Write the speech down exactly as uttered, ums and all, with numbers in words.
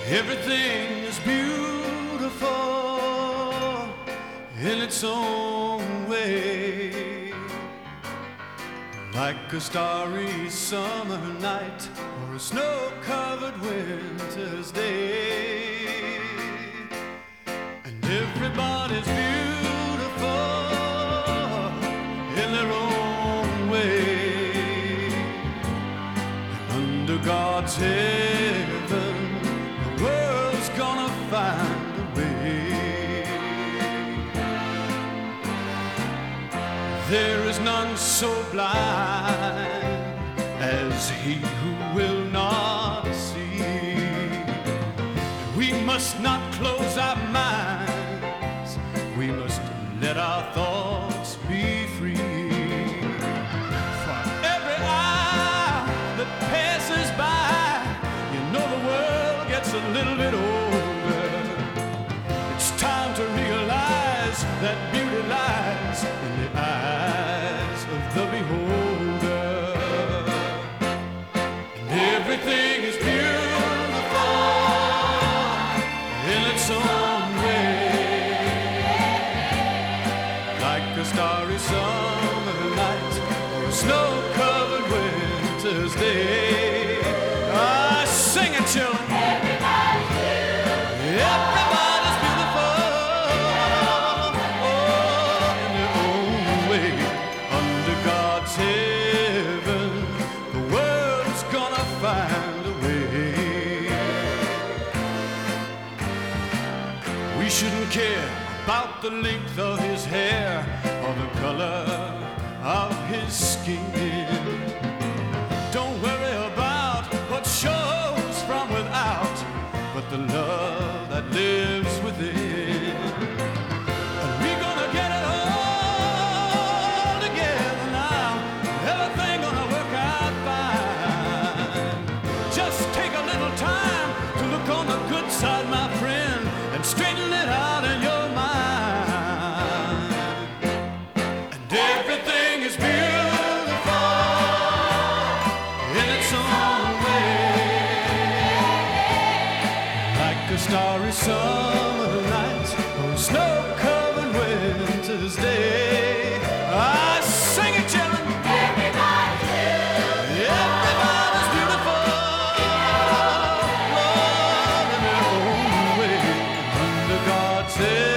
Everything is beautiful in its own way, like a starry summer night or a snow-covered winter's day. And everybody's beautiful in their own way. And under God's heaven, the world's gonna find a way. There is none so blind as he who will not see. We must not close our minds, we must let our thoughts be free. For every hour that passes by, you know the world gets a little bit older. It's time to realize that beauty lies in the eyes of the beholder. And everything is beautiful in its own way, like a starry summer night or a snow-covered winter's day. Ah, sing it, children. Everybody's beautiful. Everybody's beautiful. Oh, in their own way. Under God's heaven, the world's gonna find a way. We shouldn't care about the length of his hair or the color of his skin. Don't worry about what shows from without, but the love that lives within. And we're gonna get it all together now. Everything gonna work out fine. Just take a little time to look on the good side, my friend, and straighten it out in your mind. And everything is beautiful in its own way, like a starry summer night or a snow-covered winter's day. I sing it, children. Everybody's beautiful. Everybody's beautiful. Love in their own way, under God's head.